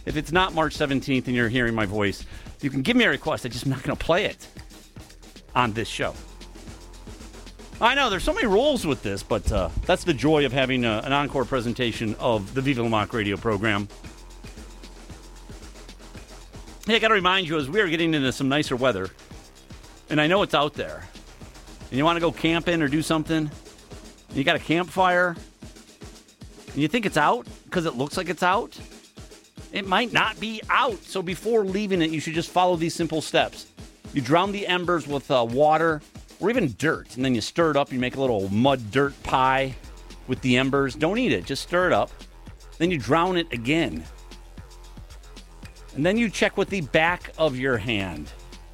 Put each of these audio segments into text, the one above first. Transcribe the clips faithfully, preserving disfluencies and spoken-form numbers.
If it's not March seventeenth and you're hearing my voice, you can give me a request. I just am not going to play it on this show. I know, there's so many rules with this, but uh, that's the joy of having a, an encore presentation of the Viva La Mock radio program. Hey, I got to remind you, as we are getting into some nicer weather, and I know it's out there, and you want to go camping or do something, and you got a campfire, and you think it's out because it looks like it's out, it might not be out. So before leaving it, you should just follow these simple steps. You drown the embers with uh, water or even dirt, and then you stir it up. You make a little mud dirt pie with the embers. Don't eat it. Just stir it up. Then you drown it again. And then you check with the back of your hand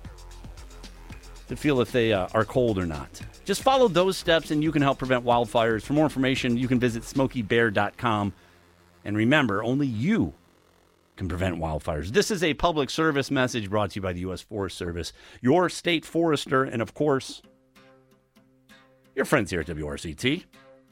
to feel if they uh, are cold or not. Just follow those steps, and you can help prevent wildfires. For more information, you can visit smokey bear dot com. And remember, only you can prevent wildfires. This is a public service message brought to you by the U S Forest Service, your state forester, and of course, your friends here at W R C T.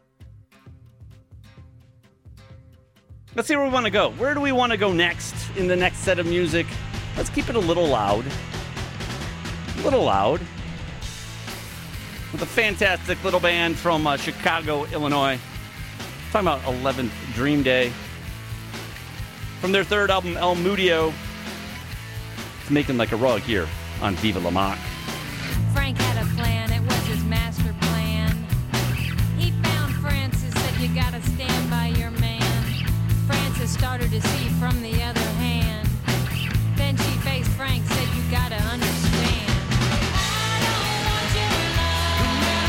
Let's see where we want to go. Where do we want to go next in the next set of music? Let's keep it a little loud. A little loud. With a fantastic little band from uh, Chicago, Illinois. Talking about eleventh Dream Day. From their third album, El Mudio. It's Making Like a Rug here on Viva La Mock. Frank had a plan, it was his master plan. He found Francis, said you gotta stand by your man. Francis started to see from the other hand. Then she faced Frank, said you gotta understand. I don't want your love.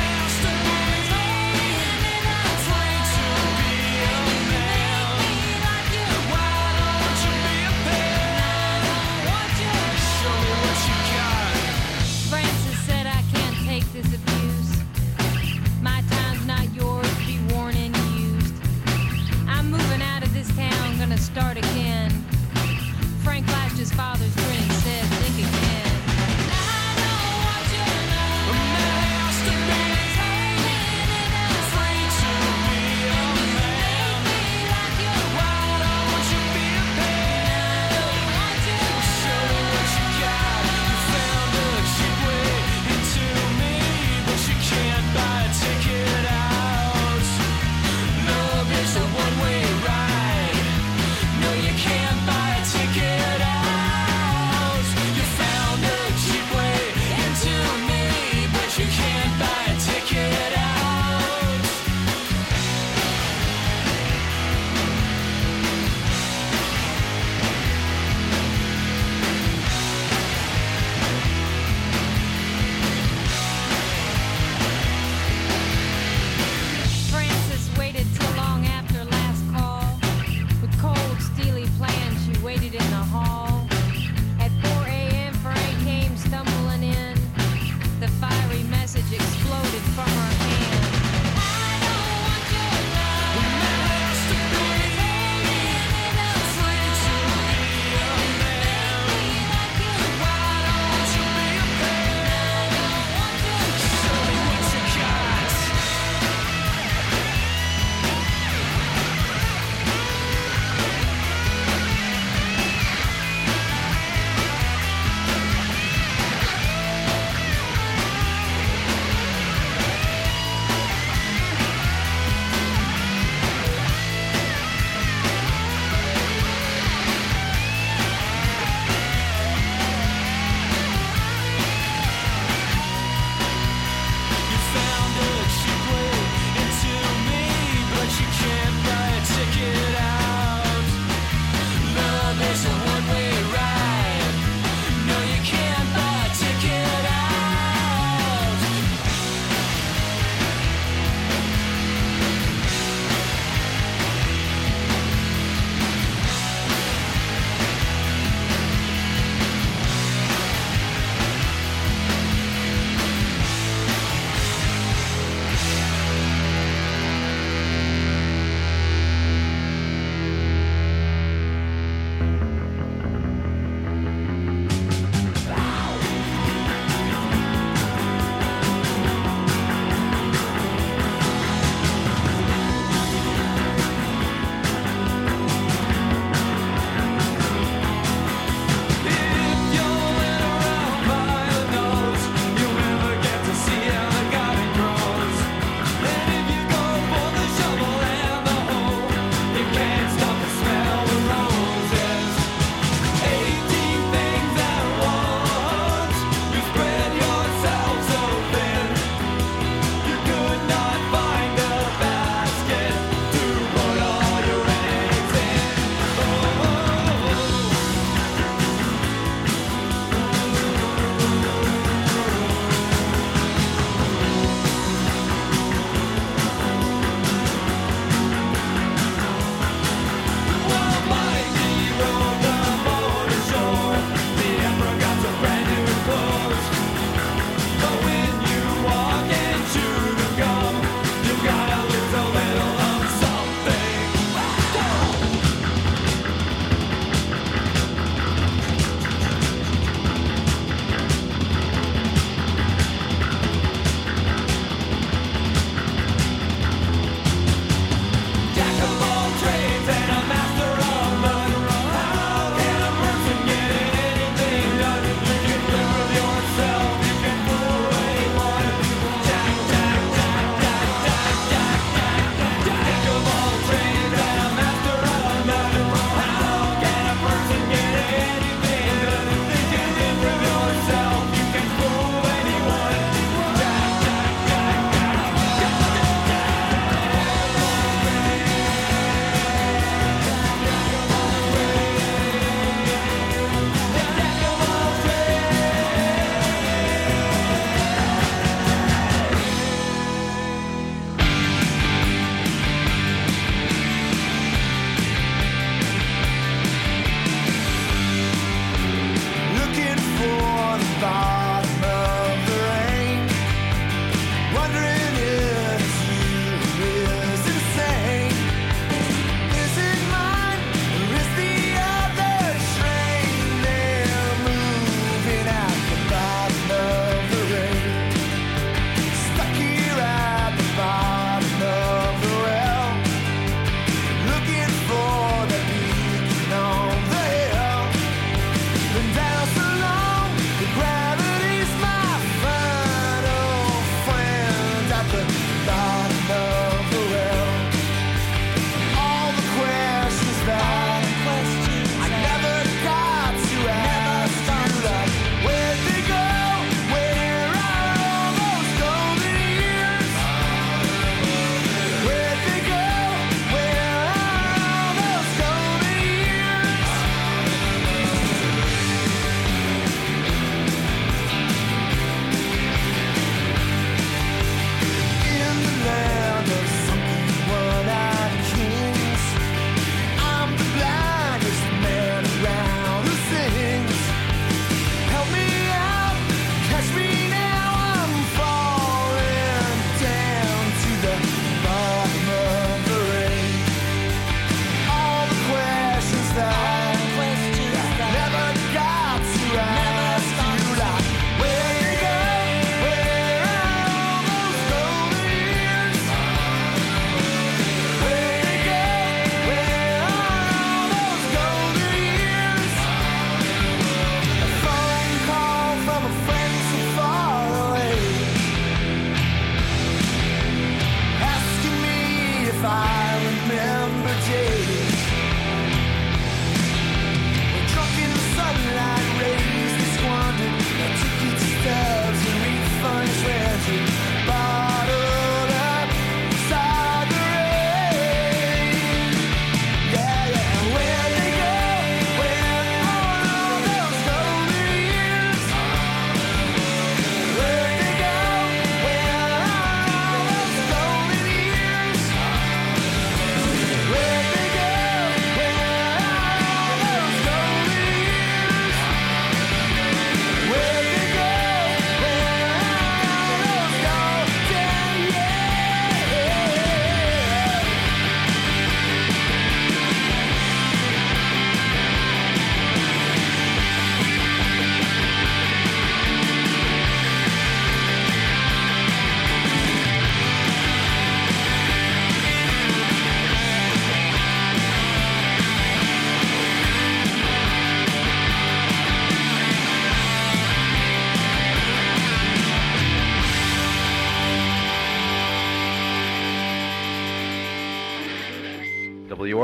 I'm trying to be a man. Make me like you. Why don't you be a man? I don't want your love. Show me what you got. Francis said I can't take this abuse. My time's not yours, be worn and used. I'm moving out of this town, gonna start again.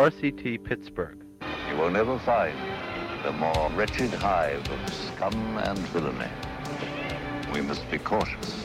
R C T Pittsburgh. You will never find a more wretched hive of scum and villainy. We must be cautious.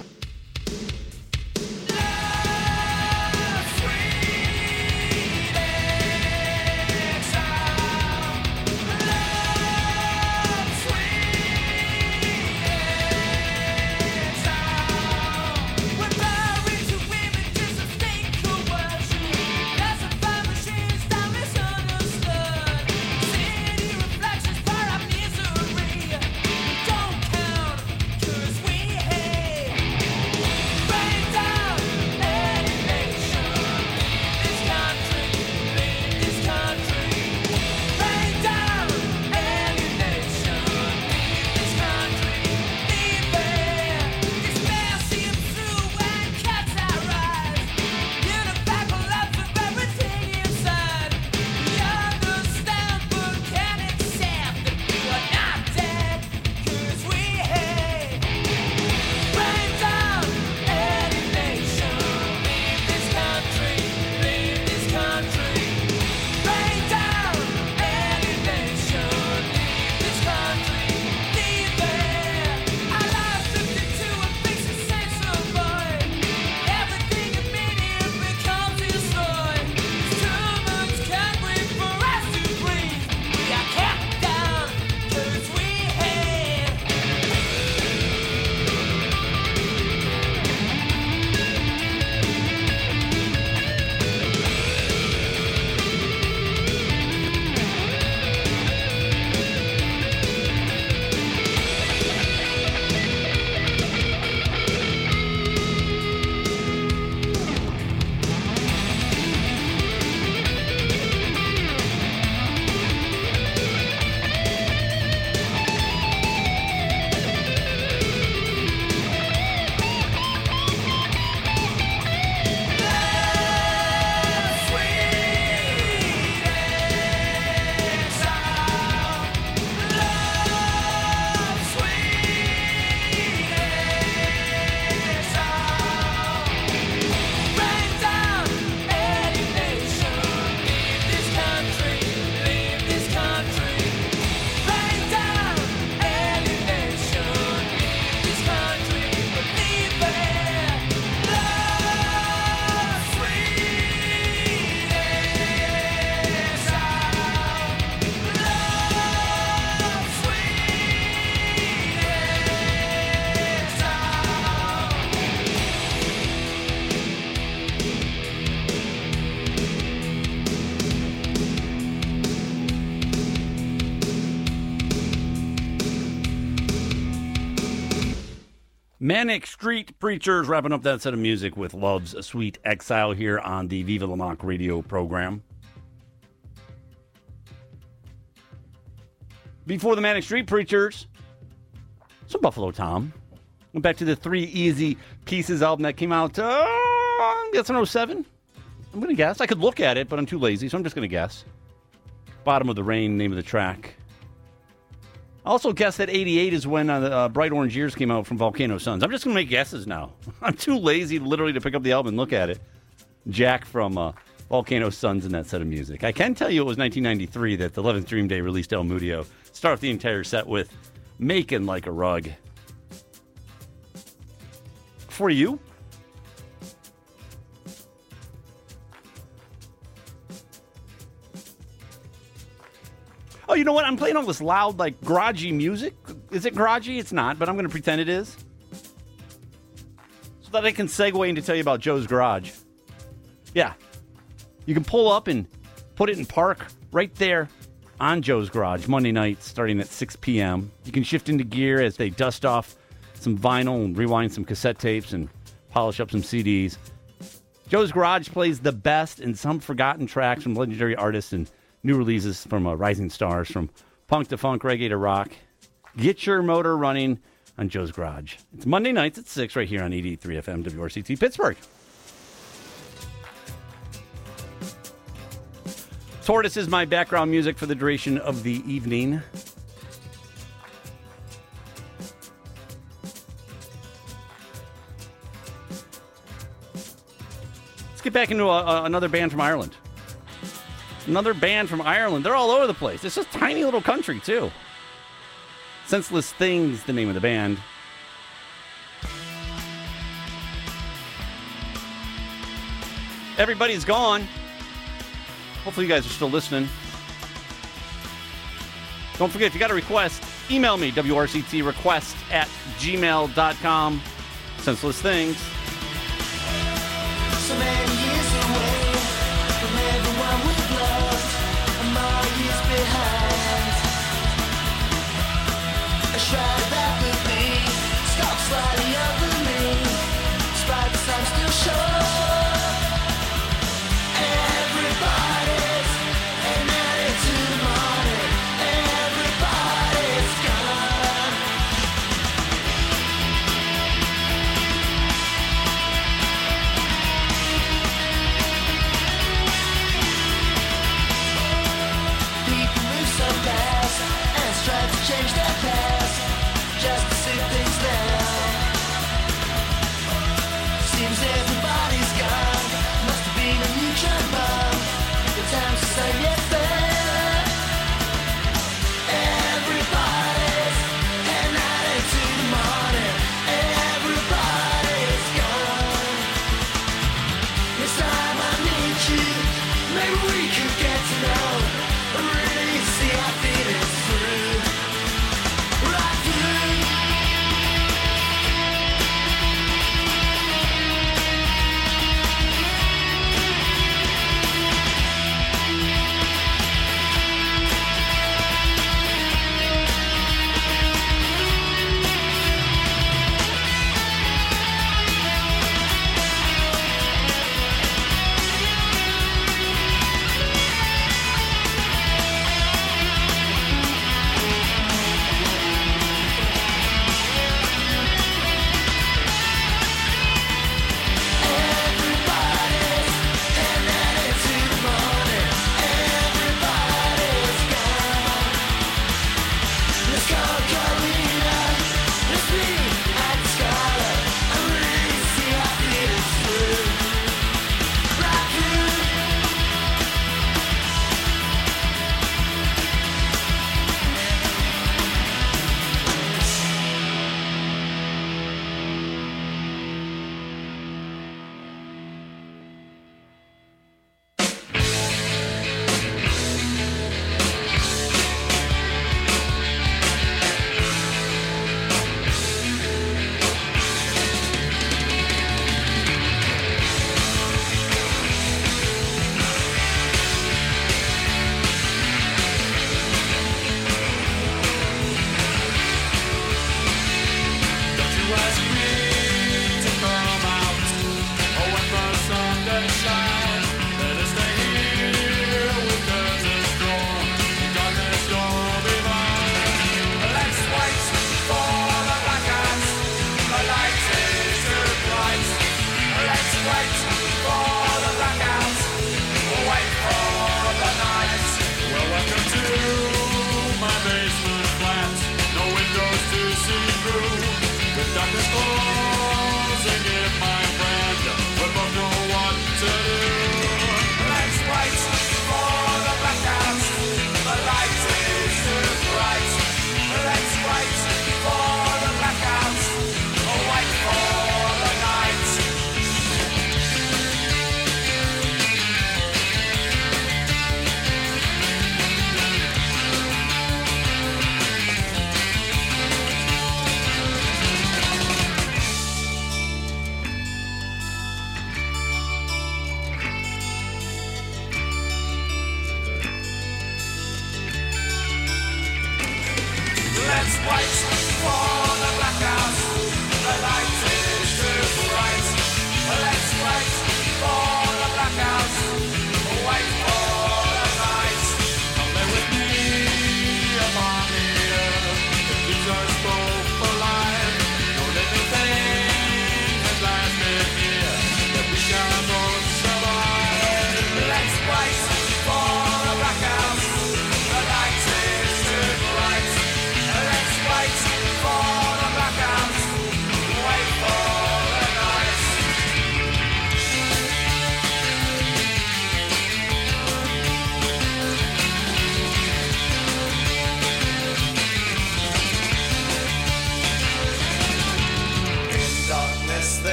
Manic Street Preachers wrapping up that set of music with Love's Sweet Exile here on the Viva La Mock radio program. Before the Manic Street Preachers, some Buffalo Tom. Went back to the Three Easy Pieces album that came out, uh, that's in oh seven. I'm going to guess. I could look at it, but I'm too lazy, so I'm just going to guess. Bottom of the Rain, name of the track. I also guess that eighty-eight is when uh, the, uh, Bright Orange Years came out from Volcano Suns. I'm just going to make guesses now. I'm too lazy literally to pick up the album and look at it. Jack from uh, Volcano Suns in that set of music. I can tell you it was nineteen ninety-three that the eleventh Dream Day released El Mudio. Start off the entire set with Making Like a Rug. For you? Oh, you know what? I'm playing all this loud, like, garagey music. Is it garagey? It's not, but I'm going to pretend it is. So that I can segue into tell you about Joe's Garage. Yeah. You can pull up and put it in park right there on Joe's Garage, Monday night, starting at six p.m. You can shift into gear as they dust off some vinyl and rewind some cassette tapes and polish up some C Ds. Joe's Garage plays the best and some forgotten tracks from legendary artists and new releases from uh, rising stars, from punk to funk, reggae to rock. Get your motor running on Joe's Garage. It's Monday nights at six right here on eighty-eight point three F M W R C T Pittsburgh. Tortoise is my background music for the duration of the evening. Let's get back into a, a, another band from Ireland. Another band from Ireland. They're all over the place. It's just a tiny little country, too. Senseless Things, the name of the band. Everybody's gone. Hopefully you guys are still listening. Don't forget, if you got a request, email me, W R C T request at gmail dot com. Senseless Things. So many years away from everyone we've loved, and more years behind. A shroud of apathy stalks slightly over me, despite the I'm still sure. Everybody's an attitude morning. Everybody's gone. People move so fast and strive to change their past just to see things now. Seems everybody's gone. Must have been a neutron bomb. The time's the same yet fair. Everybody's an attitude in the morning. Everybody's gone. This time I need you. Maybe we could get to know. Really see our feelings through.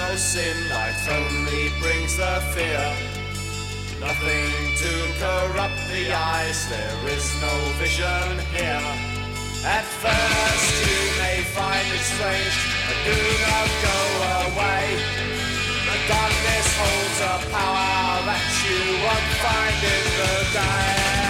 no sin, life only brings the fear. Nothing to corrupt the eyes, there is no vision here. At first you may find it strange, but do not go away. The darkness holds a power that you won't find in the day.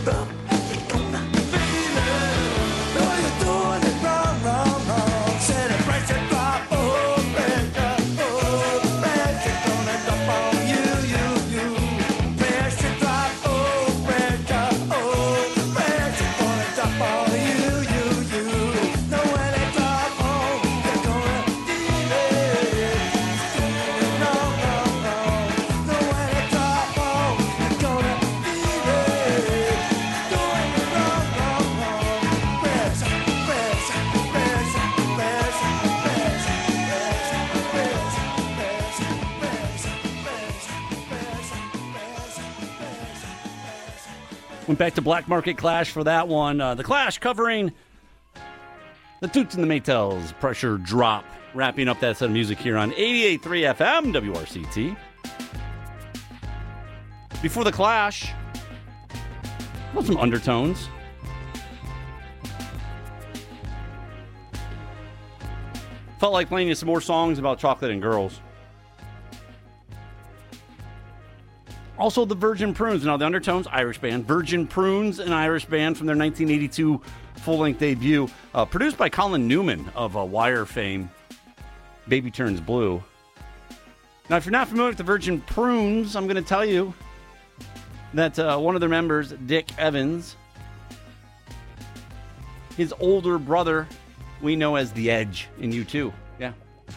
Went back to Black Market Clash for that one. Uh, the Clash covering the Toots and the Maytals, Pressure Drop. Wrapping up that set of music here on eighty-eight point three F M, W R C T. Before the Clash, well, some Undertones. Felt like playing you some more songs about chocolate and girls. Also, the Virgin Prunes. Now, the Undertones, Irish band. Virgin Prunes, an Irish band from their nineteen eighty-two full-length debut. Uh, produced by Colin Newman of uh, Wire fame. Baby Turns Blue. Now, if you're not familiar with the Virgin Prunes, I'm going to tell you that uh, one of their members, Dick Evans, his older brother, we know as The Edge in U two. Yeah.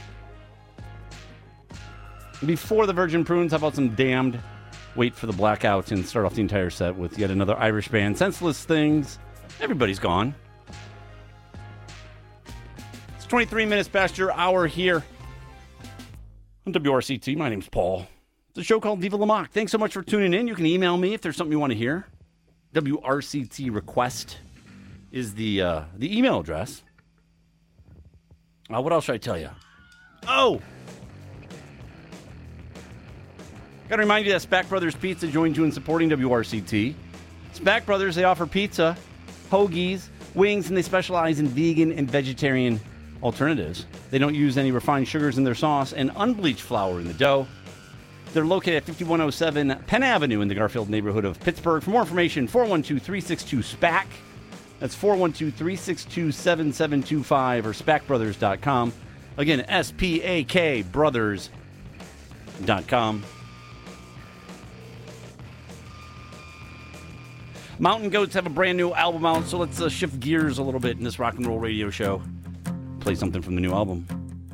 Before the Virgin Prunes, how about some Damned? Wait for the Blackouts and start off the entire set with yet another Irish band. Senseless Things. Everybody's gone. It's twenty-three minutes past your hour here on W R C T. My name's Paul. It's a show called Viva La Mock. Thanks so much for tuning in. You can email me if there's something you want to hear. W R C T request is the uh, the email address. Uh, what else should I tell you? Oh! Got to remind you that Spack Brothers Pizza joins you in supporting W R C T. Spack Brothers, they offer pizza, hoagies, wings, and they specialize in vegan and vegetarian alternatives. They don't use any refined sugars in their sauce and unbleached flour in the dough. They're located at fifty-one oh seven Penn Avenue in the Garfield neighborhood of Pittsburgh. For more information, four one two, three six two, SPAC. That's four one two, three six two, seven seven two five or spack brothers dot com. Again, S P A K brothers dot com. Mountain Goats have a brand new album out, so let's uh, shift gears a little bit in this rock and roll radio show. Play something from the new album.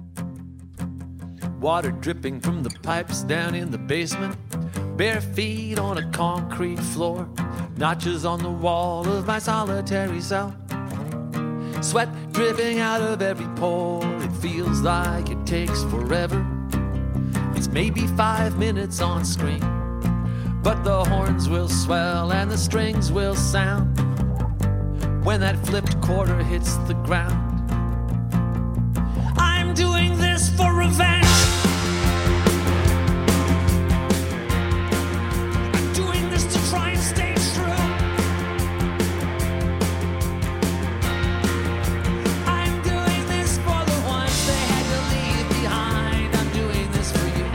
Water dripping from the pipes down in the basement. Bare feet on a concrete floor. Notches on the wall of my solitary cell. Sweat dripping out of every pore. It feels like it takes forever. It's maybe five minutes on screen, but the horns will swell and the strings will sound when that flipped quarter hits the ground. I'm doing this for revenge. I'm doing this to try and stay true. I'm doing this for the ones they had to leave behind. I'm doing this for you.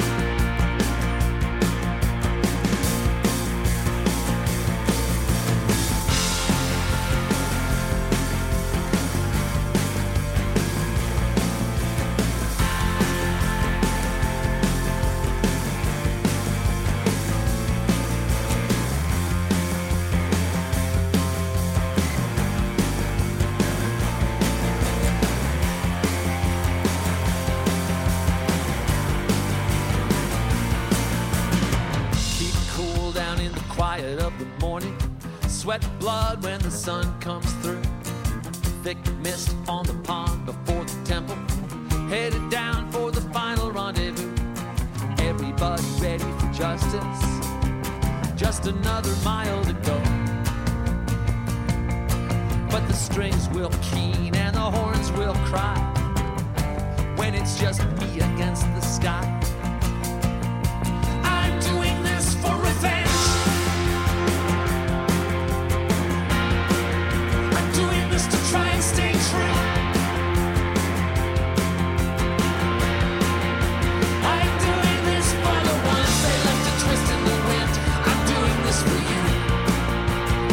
Sweat blood when the sun comes through. Thick mist on the pond before the temple. Headed down for the final rendezvous. Everybody ready for justice. Just another mile to go. But the strings will keen and the horns will cry when it's just me against the sky. I'm doing this for revenge. Try and stay true. I'm doing this for the ones they left a twist in the wind. I'm doing this for you.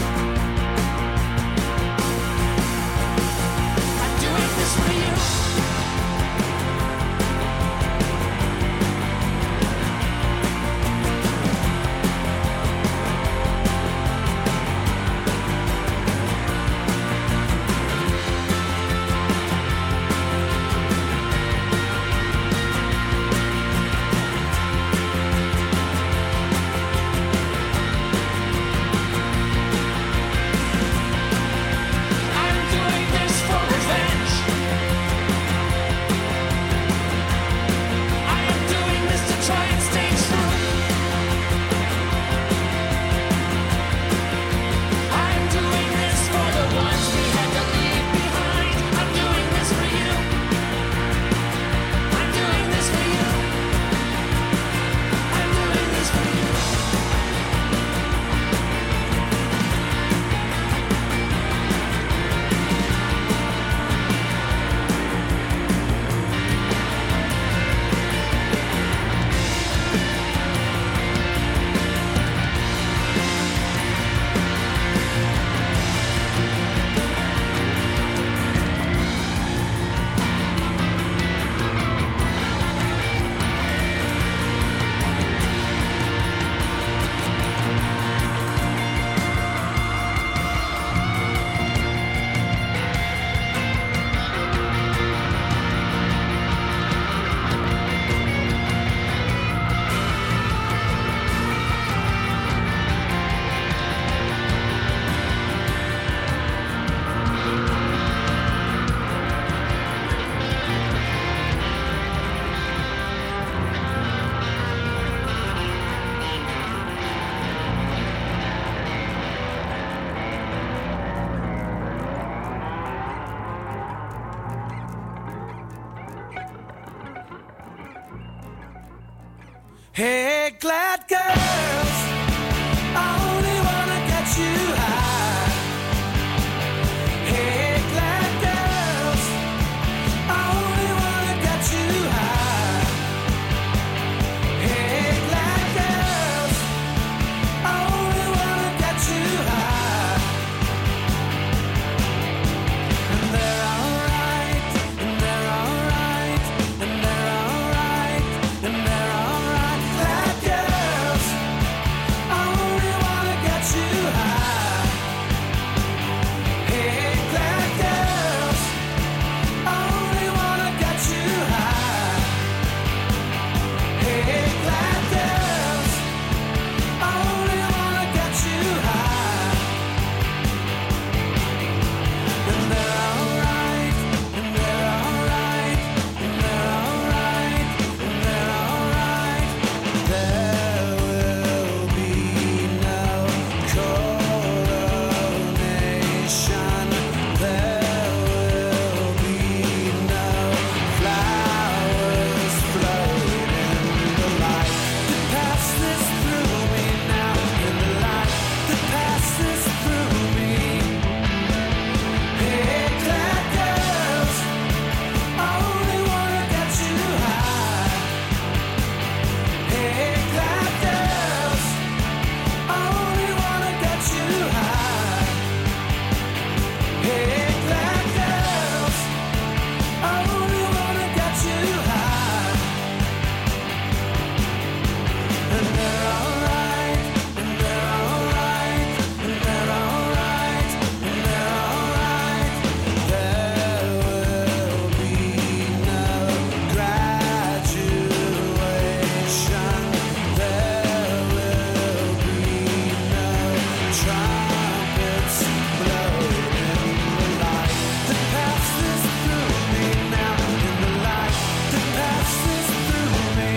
Hey, glad girls, I only wanna get you high. Hey, glad girls, I only wanna get you high. Hey, glad girls, I only wanna get you high. And they're alright, and they're alright, and they're alright, and they're alright. Glad girls, I only wanna get you high. Hey, glad girls, I only wanna get you high. Hey, glad girls, I only wanna get you high. And they're alright, and they're alright, and they're alright, and they're alright. There will be no coronation. There will be no flowers floating in the light that passes through me now. In the light that passes through me. Hey, glad girls, I only wanna get you high. Hey, glad girls, I only wanna get you high. Hey, glad girls, I only wanna get you high. And they're alright, and they're alright, and they're alright, and they're alright. There will be no graduation. There will be no trumpets blowing in the light that passes through me now. In the light that passes through me.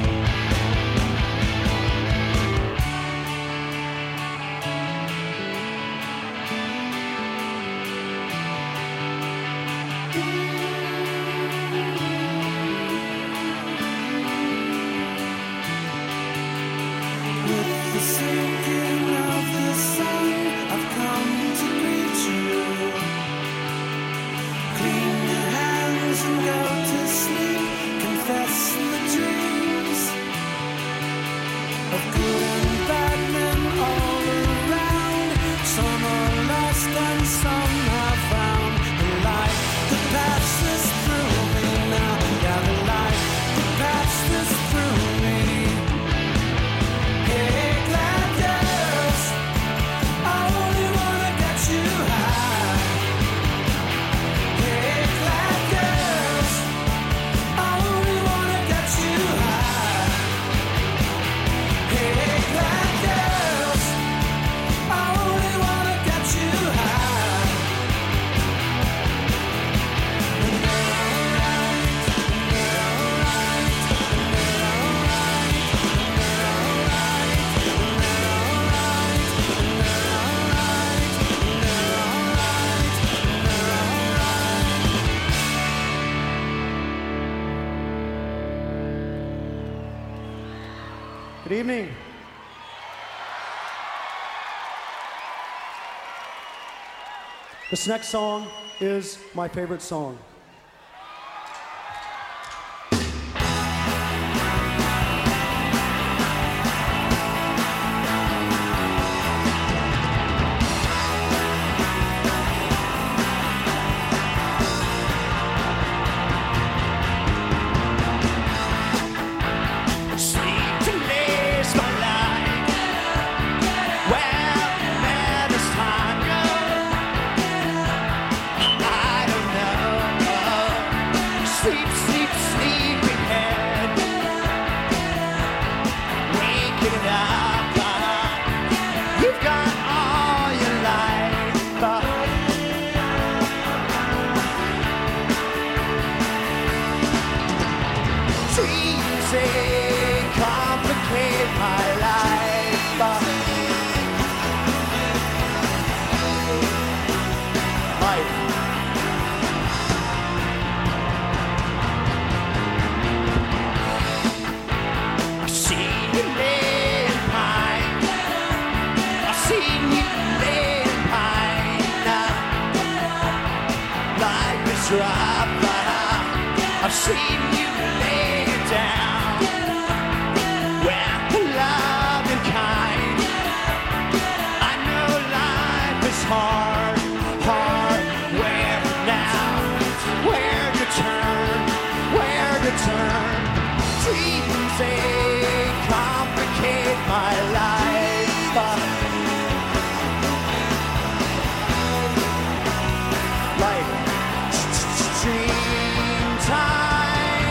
With the sinking of the sun, I've come to greet you. Clean your hands and go to sleep. Confess the dreams of good and bad men all around. Some are lost and some have found the light that passes through me now. Yeah, the light that passes through me. Hey, glad girls, I only wanna get you high. Hey, glad girls, I only wanna get you high. Hey, glad girls, I only wanna get you high. And they're alright, and they're alright, and they're alright, and they're alright, and they're alright, and they're alright, and they're alright, and they're alright. Good evening. This next song is my favorite song. Sleep to lace my life. Well, where does time go? I don't know. drop, but I, I've seen you lay down. Well, love and kind. I know life is hard, hard. Where now? Where to turn? Where to turn? Dreams, they complicate my life. Like dream time.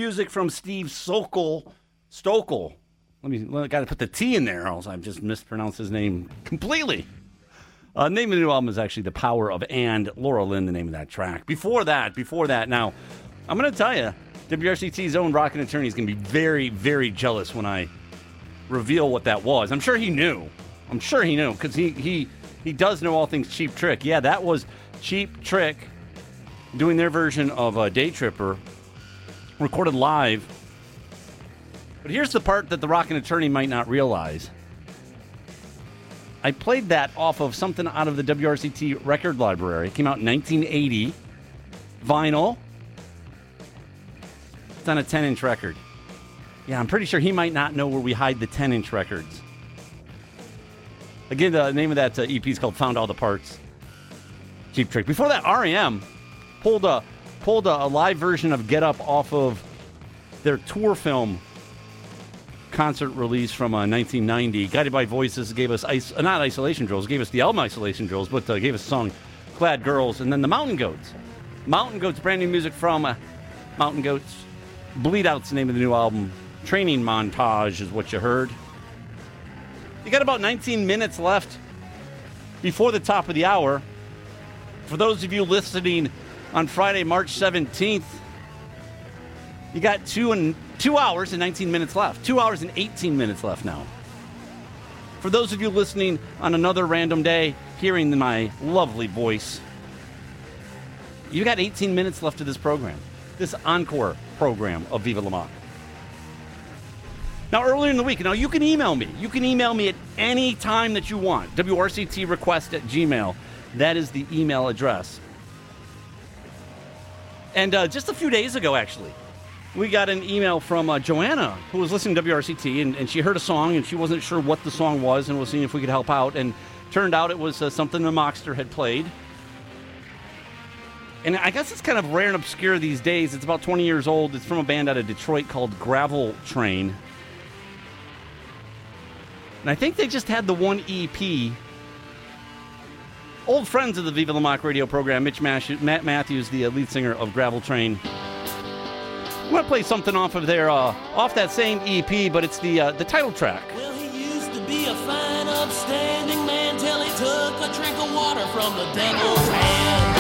music from Steve Sokol. Stokel. Let me, I got to put the T in there, or else I've just mispronounced his name completely. Uh, name of the new album is actually The Power of And. Laura Lynn, the name of that track. Before that, before that, now, I'm going to tell you, W R C T's own Rockin' Attorney is going to be very, very jealous when I reveal what that was. I'm sure he knew. I'm sure he knew, because he, he, he does know all things Cheap Trick. Yeah, that was Cheap Trick doing their version of uh, Day Tripper, recorded live. But here's the part that the Rockin' Attorney might not realize. I played that off of something out of the W R C T record library. It came out in nineteen eighty. Vinyl. It's on a ten-inch record. Yeah, I'm pretty sure he might not know where we hide the ten-inch records. Again, the name of that uh, E P is called Found All the Parts. Cheap Trick. Before that, R E M pulled a, pulled a, a live version of Get Up off of their tour film concert release from uh, nineteen ninety. Guided by Voices gave us, ice, uh, not Isolation Drills, gave us the album Isolation Drills, but uh, gave us the song Clad Girls. And then the Mountain Goats. Mountain Goats, brand new music from uh, Mountain Goats. Bleed Out's the name of the new album. Training Montage is what you heard. You got about nineteen minutes left before the top of the hour. For those of you listening on Friday, March seventeenth, you got two and two hours and nineteen minutes left. Two hours and eighteen minutes left now. For those of you listening on another random day, hearing my lovely voice, you got eighteen minutes left of this program. This encore program of Viva La Mock. Now, earlier in the week, now you can email me. You can email me at any time that you want. W R C T request at Gmail. That is the email address. And uh, just a few days ago, actually, we got an email from uh, Joanna, who was listening to W R C T, and, and she heard a song, and she wasn't sure what the song was, and was seeing if we could help out. And turned out it was uh, something the Mockster had played. And I guess it's kind of rare and obscure these days. It's about twenty years old. It's from a band out of Detroit called Gravel Train. And I think they just had the one E P. Old friends of the Viva La Mock radio program, Mitch Mash- Matt Matthews, the uh, lead singer of Gravel Train. I'm going to play something off of their, uh, off that same E P, but it's the uh, the title track. Well, he used to be a fine, upstanding man till he took a drink of water from the devil's hand.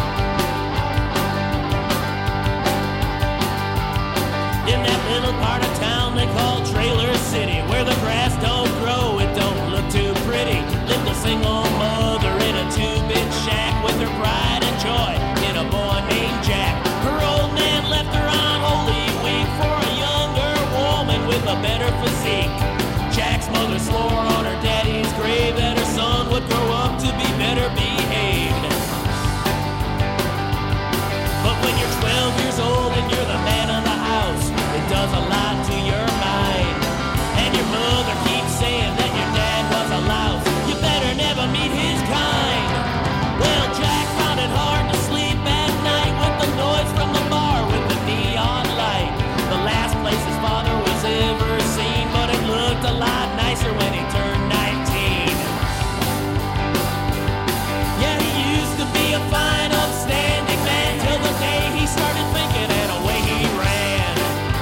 In that little part of town they call Trailer City, where the grass don't grow, it don't look too pretty. Lived a single mother in a two-bit shack with her pride and joy in a boy named Jack. Her old man left her on Holy Week for a younger woman with a better physique. Jack's mother swore on her daddy's grave that her son would grow up to be better behaved. But when you're twelve years old and you're the man of the house, it does a lot to your mind. And your mother keeps saying that your dad was a louse. You better never meet his kind. Well, Jack found it hard to sleep at night with the noise from the bar with the neon light. The last place his father was ever seen, but it looked a lot nicer when he turned nineteen. Yeah, he used to be a fine, upstanding man till the day he started thinking and away he ran.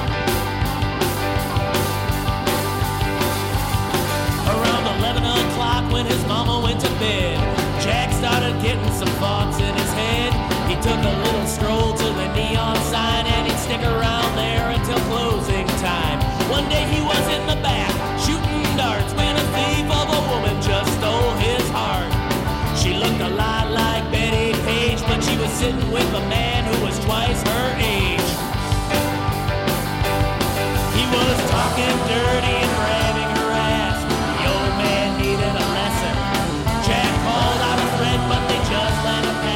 Around eleven o'clock when his mama went to bed, Jack started getting some thoughts in his head. He took a little stroll to the neon sign and he'd stick around there until closing time. One day he was in the back shooting darts when a thief of a woman just stole his heart. She looked a lot like Betty Page, but she was sitting with a man who was twice her age. He was talking dirty and grabbing her ass. The old man needed a lesson. Jack called out a friend, but they just let him pass.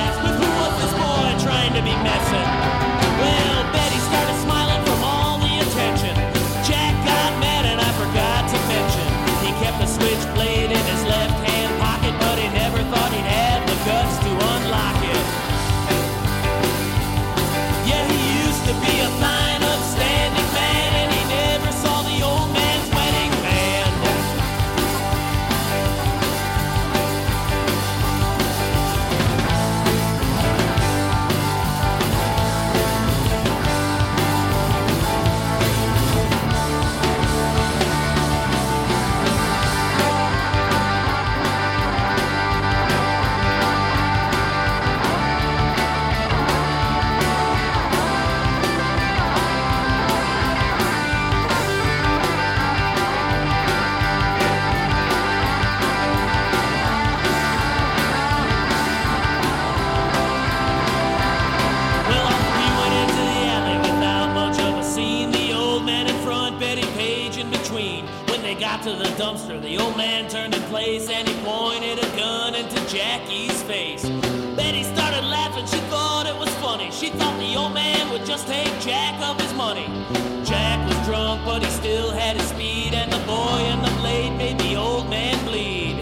between. When they got to the dumpster, the old man turned in place and he pointed a gun into Jackie's face. Betty started laughing, she thought it was funny. She thought the old man would just take Jack of his money. Jack was drunk, but he still had his speed, and the boy and the blade made the old man bleed.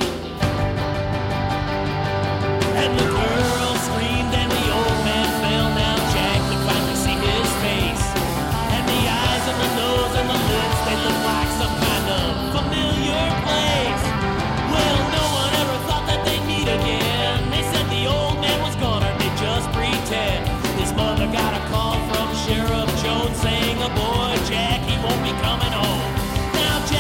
And the girl screamed and the old man fell. Now Jack could finally see his face. And the eyes and the nose and the lips, they look like some kind of familiar place. Well, no one ever thought that they'd meet again. They said the old man was gone, or they just pretend. His mother got a call from Sheriff Jones saying, a boy, Jack, he won't be coming home. Now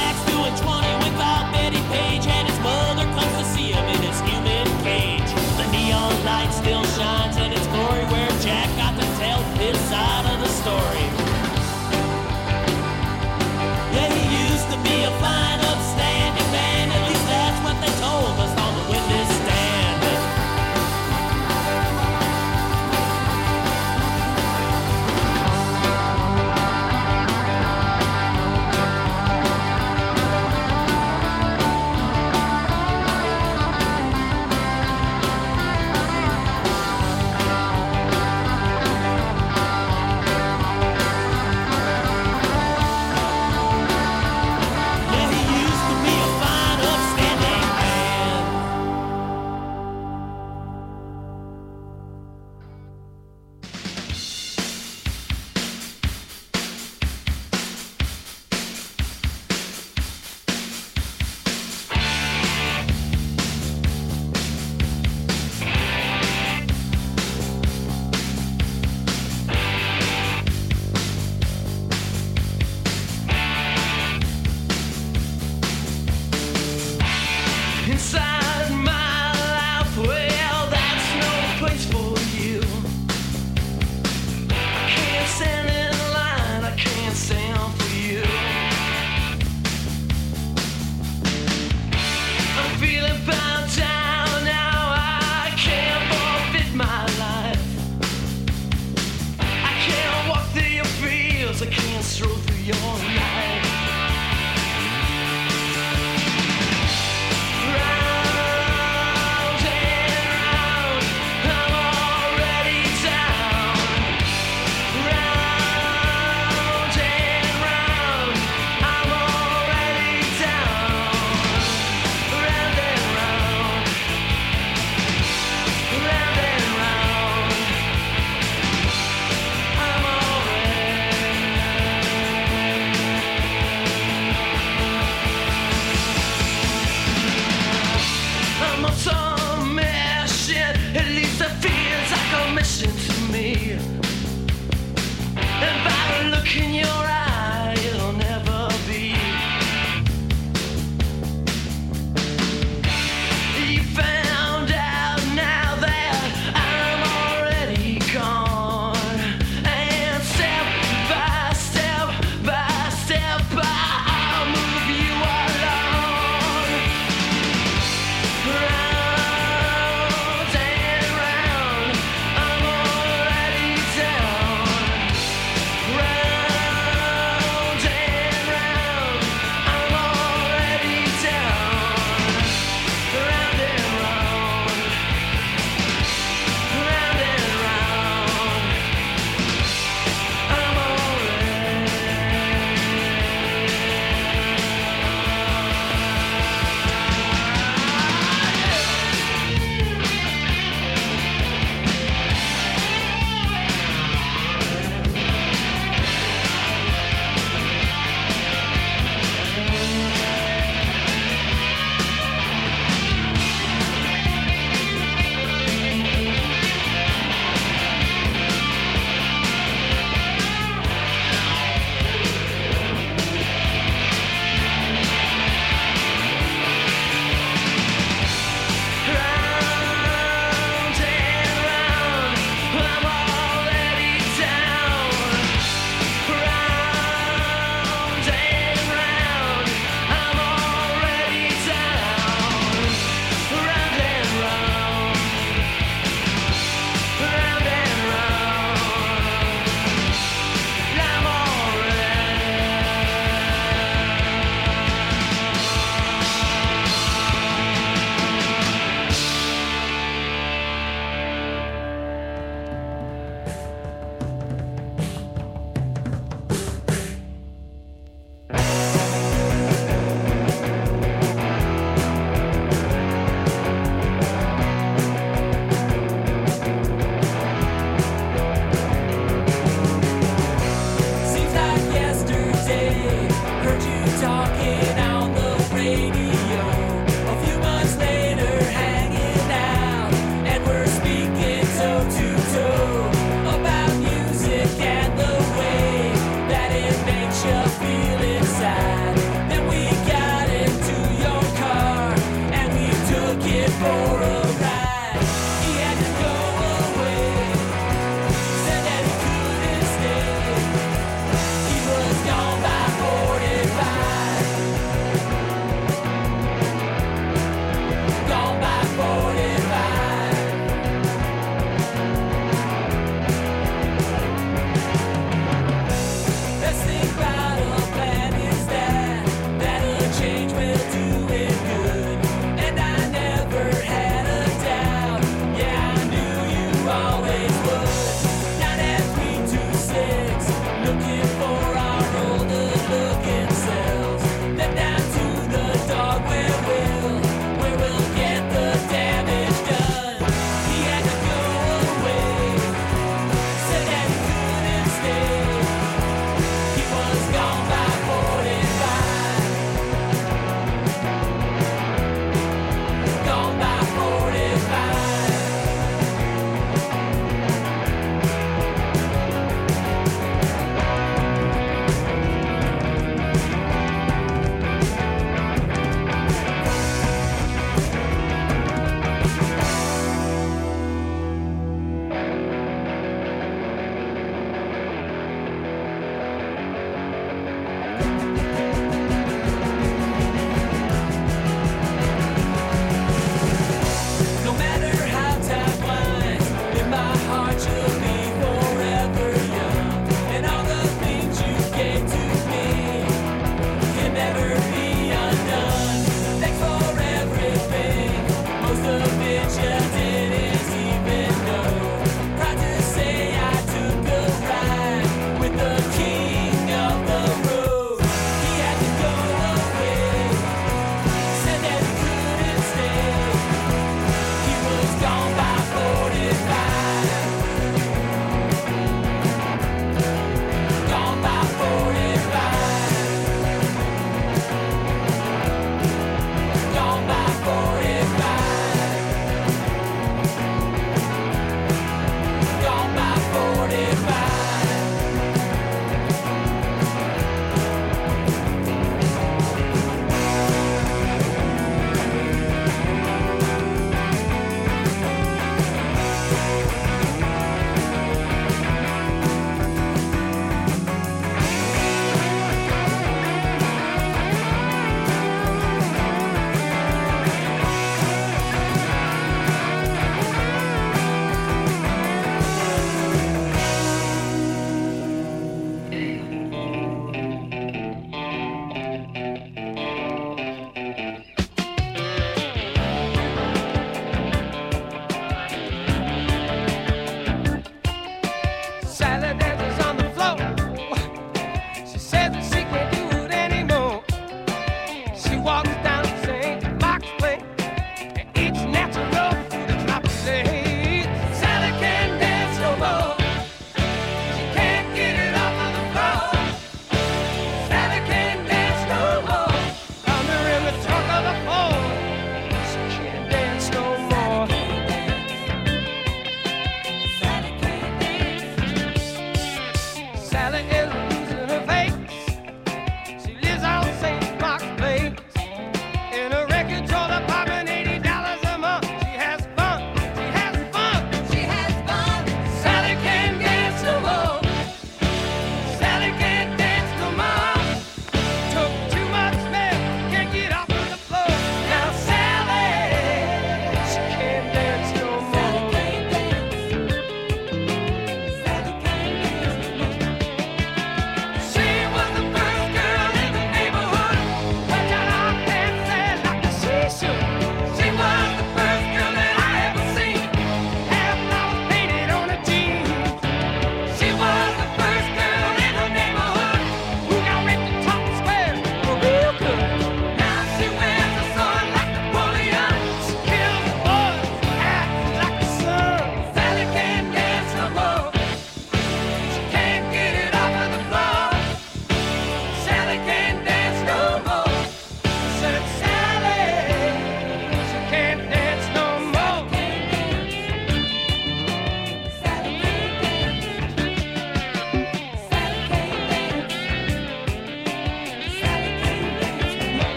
radio. A few months later, hanging out, and we're speaking toe to toe about music and the way that it makes you feel inside. Then we got into your car and we took it for a ride. He had to go away, said that he couldn't stay. He was gone by forty-five.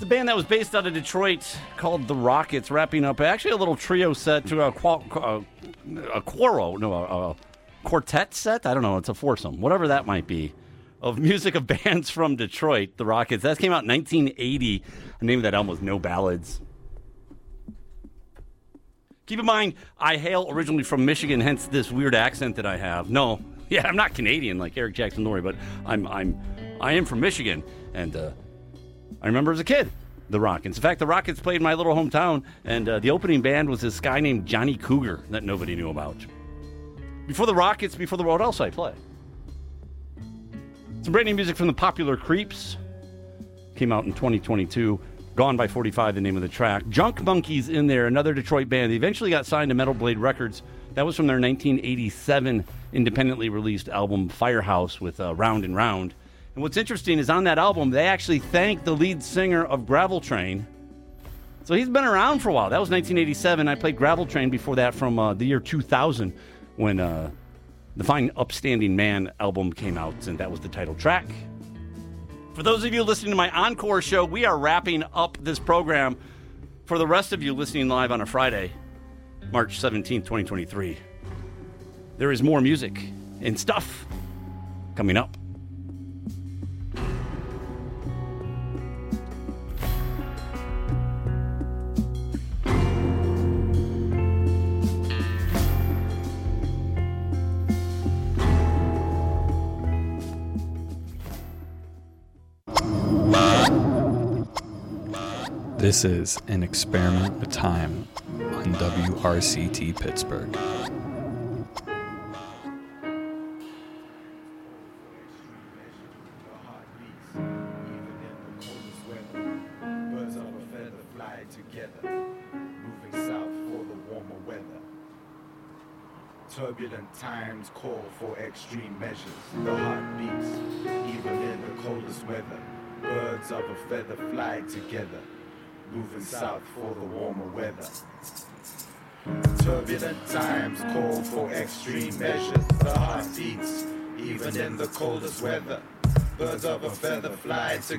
The band that was based out of Detroit called The Rockets, wrapping up actually a little trio set to a, a, a quarro, no, a, a quartet set? I don't know, it's a foursome, whatever that might be, of music of bands from Detroit, The Rockets. That came out in nineteen eighty. The name of that album was No Ballads. Keep in mind, I hail originally from Michigan, hence this weird accent that I have. No, yeah, I'm not Canadian like Eric Jackson Laurie, but I'm, I'm, I am from Michigan, and uh, I remember as a kid, the Rockets. In fact, the Rockets played in my little hometown, and uh, the opening band was this guy named Johnny Cougar that nobody knew about. Before the Rockets, before the what else I play? Some brand new music from the Popular Creeps. Came out in twenty twenty-two. Gone by forty-five, the name of the track. Junk Monkeys in there, another Detroit band. They eventually got signed to Metal Blade Records. That was from their nineteen eighty-seven independently released album Firehouse with uh, Round and Round. And what's interesting is on that album, they actually thanked the lead singer of Gravel Train. So he's been around for a while. That was nineteen eighty-seven. I played Gravel Train before that from uh, the year two thousand when uh, the Fine Upstanding Man album came out, and that was the title track. For those of you listening to my encore show, we are wrapping up this program. For the rest of you listening live on a Friday, March seventeenth, twenty twenty-three, there is more music and stuff coming up. This is An Experiment with Time on W R C T Pittsburgh. Turbulent times call for extreme measures. The heart beats, even in the coldest weather. Birds of a feather fly together, moving south for the warmer weather. Turbulent times call for extreme measures. The heart beats, even in the coldest weather. Birds of a feather fly together.